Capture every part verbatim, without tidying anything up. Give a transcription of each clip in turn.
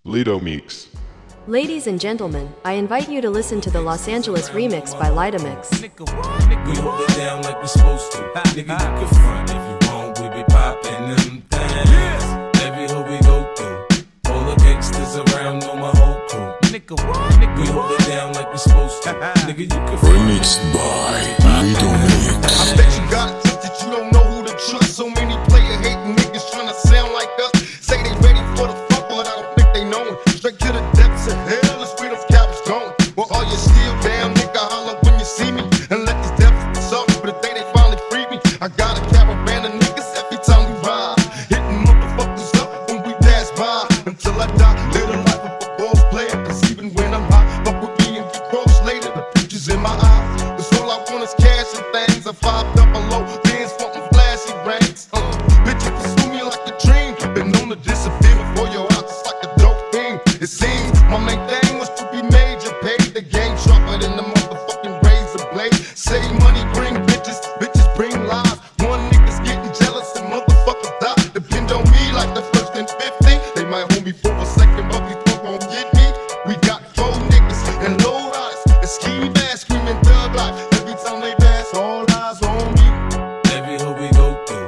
Lido Meeks. Ladies and gentlemen, I invite you to listen to the Los Angeles remix by Lidomix. We hold it down like we supposed to. Nigga, you can front if you want. We be poppin' them things. Every hood we go through. All the gangsters around know my whole crew. We hold it down like we supposed to. Nigga, you can front. Remixed by Lido Mix. I bet you got it twisted, you don't know who to trust. So many player hating niggas tryna sound like us. Say they ready for the fuck, but I don't think they know it. Straight to the depths of hell is where them cowards going. Well, are you still down, nigga? Holler when you see me. And let these devils suck for the day they finally free me. I got a caravan of niggas every time we ride. Hitting motherfuckers up when we pass by. Until I die, live the life of a boss player. Cause even when I'm high, fuck with me and get close later. The future's in my eyes. Cause all I want is cash and things. I five double low, bands wanting flashy rings. Uh, bitches pursue me like a dream. Been known to disappear before your eyes, it's like a dope thing. It seems my main thing was to be major. Paid the game sharper than the motherfucking razor blade. Save money, bring bitches, bitches bring lies. One nigga's getting jealous and motherfuckers die. Depend on me like the first and fifty. They might hold me for a second, but before gon' get me. We got four niggas and low riders and ski bags screaming thug life. Every time they pass, all eyes on me. Every hood we go through.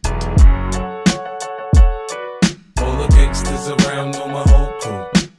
All the gangsters around know my whole crew.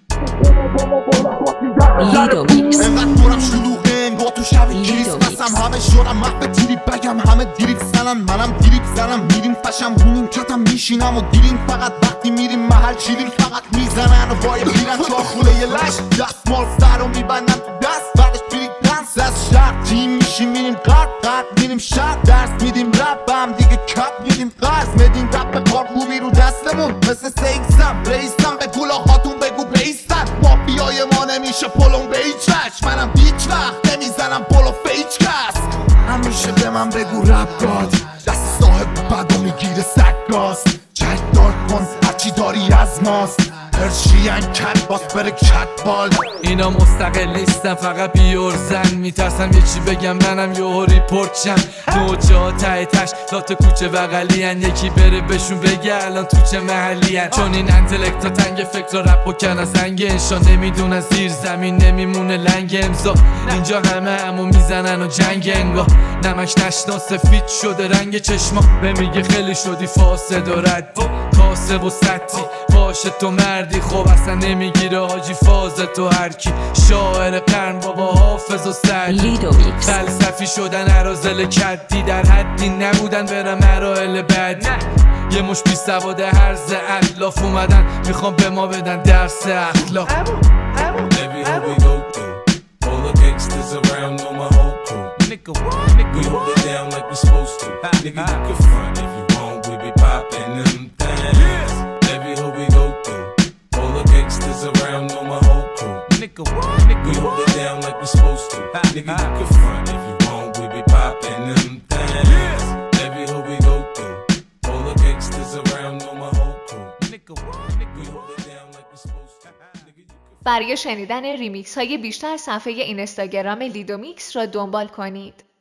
Lidomix. انقدر دورم شلوغه با تو شب کریسمسم همه شورم محو تریپ بگم همه دیریب زنم منم دیریب زنم میریم فشم رونیم کتم میشینم و دیریم فقط وقتی میریم محل چیریم فقط میزنن و بای بیرن تا خوله یه لش دست مال سر رو میبندم تو دست بعدش بیریم دنس از شهر تیم میشیم میریم قرد قرد میریم شهر درس میدیم رب هم دیگه کپ میدیم قرض میدیم رب به کار خوبی رو دستمون مثل سیکسم ریستم به گولاهاتون بگو بیستن مافیای ما نمیشه پلون به هیچ وجه منم هیچ وقت نمیزنم پلو فیچ کس همیشه به من بگو رب داد دست صاحب بدو میگیره سگاز جک دار کن هرچی داری از ماست هرشین کت باس بره کت بال اینا مستقل نیستن فقط بیورزن میترسم یه چی بگم منم یه ریپورت شم نوچه ها ته تش لات کوچه بغلی هن یکی بره بهشون بگه الان تو چه محلی هن چون این انتلکت ها تنگ فکر رپ بکن از سنگ انشا نمیدونن زیر زمین نمیمونه لنگ امضا اینجا همه همو میزنن و جنگ انگا نمک نشنا سفید شده رنگ چشما به میگه خیلی شدی فاسد و ردی کاسب و سطی باشه تو مردی خب اصلا نمیگیره حاجی فاز تو هرکی شاعر قرن بابا حافظ و سعدی فلسفی شدن عرازل کدی در حدی نبودن برم مراحل بعدی یه مش بی سواد هرز اطلاف اومدن میخوام به ما بدن درس اخلاق Every hood we go through. All the gangsters around know my whole crew. We hold it down like we supposed to. Nigga, you can front if you want. We be poppin' them things. Every hood we go through. All the gangsters around know my whole crew. We hold it down like we supposed to. Nigga, you can front if you want. We be poppin' them things. Every hood we go through. All the gangsters around know my whole crew. We hold it down like we supposed to. Nigga, you can برای شنیدن ریمیکس های بیشتر صفحه اینستاگرام لیدومیکس را دنبال کنید.